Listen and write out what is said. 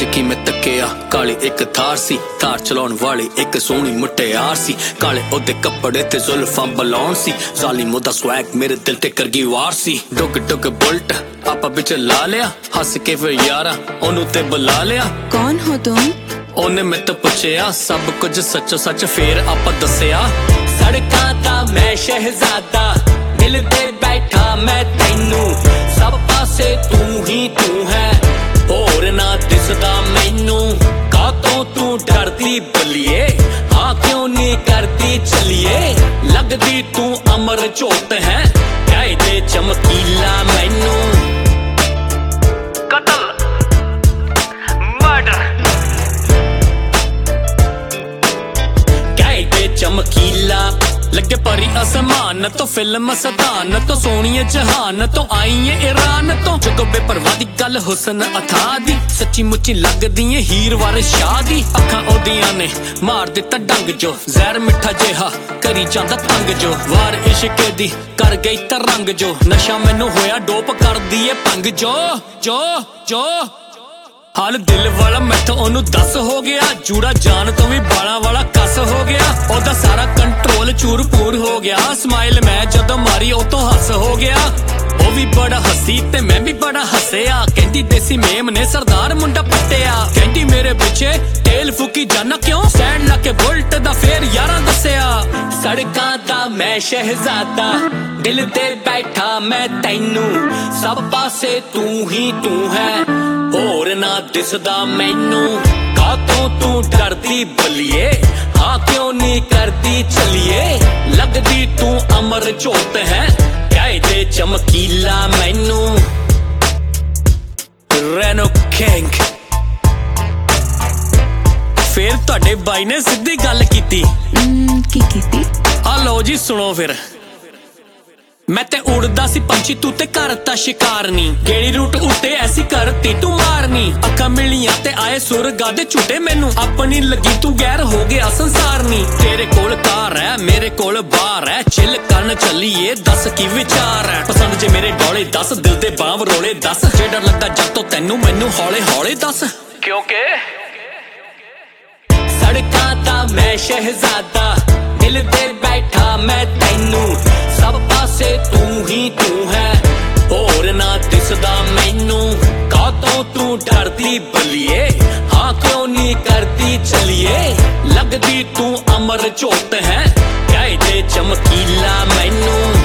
च की मैं तकिया काली एक थार सी थार चलाउण वाली एक सोहनी मुटियार सी काले ओदे कपड़े ते जुल्फां बलौन सी ज़ालिम ओदा स्वैग मेरे दिल ते कर गई वार सी डुग डुग बुलट आपा बिच ला लिया हस के फिर यारा ओनू ते बुला लिया कौन हो तुम ओने मैं तो पुछया सब कुछ सचो सच फिर आपा दस्या सड़कां दा मैं शहजादा दिल ते बैठा मैं तैनू सब पासे तू ही तू है और ना दिसदा मैनू कातों तू डरदी बलिए हाँ क्यों नहीं करती चलिए लगदी तू अमर जोत है कहदे चमकीला मैनू कत्ल मर्डर कहदे चमकीला लगे परी आसमान तो फिल्म सदान तो सोनिए जहान तो आई है ईरान तो जगो बेपरवाह दी गल हुसन अथा दी सच्ची मुच्ची लगदी है हीर वारे शाह दी अखां ओदियां ने मार दिता डंग जो जहर मिठा जेहा करी जांदा तंग जो वार इश्क दी कर गई तरंग जो नशा मैनू होया डोप कर दी है भंग जो जो जो हाल दिल वाला मैं तो ओनू दस हो गया जूड़ा जान तो भी बाला वाला कस हो गया ओदा सारा कंट्रोल चूर पूर हो गया स्माइल मैं जदों मारी ओ तो हस हो गया ओ भी बड़ा हसी ते मैं भी बड़ा हसया कहंदी देसी मेम ने सरदार मुंडा पट्टिया कहंदी मेरे पीछे तेल फूकी जाना क्यों सैंड ला के बुलट दा फेर यारां दस्या सड़कां दा मैं शहजादा दिल ते बैठा मैं तैनू सब पासे तू ही तू है और ना दिसदा मैनू कातों तू डरदी बलिए हाँ क्यों नहीं करती चलिए लगदी तू अमर जोत है कहदे चमकीला मैनू रेनो किंग फिर तुहाडे बाई ने सीधी गल कीती आ लो जी सुनो फिर मैं ते उड़दा सी पंछी तू ते करता शिकार नी केड़ी रूट उत्ते ऐसी करती तू मारनी अखां मिलियां ते आए सुरगा दे झूठे मैनू अपनी लगी तू गैर हो गया संसार नी तेरे कोल कार है मेरे कोल बार है चिल करन चलिए दस की विचार है पसंद जे मेरे डोले दस दिल दे बांव रोले दस जे डर लगदा जब तो तैनू मैनू हौले हौले दस क्योंकि सड़कां दा मैं शहजादा दिल ते बैठा मैं तैनू सब पासे तू ही तू है और ना दिसदा मैनू कातों तू डरदी बलिए हाँ क्यों नहीं करती चलिए लगदी तू अमर जोत है कहदे चमकीला मैनू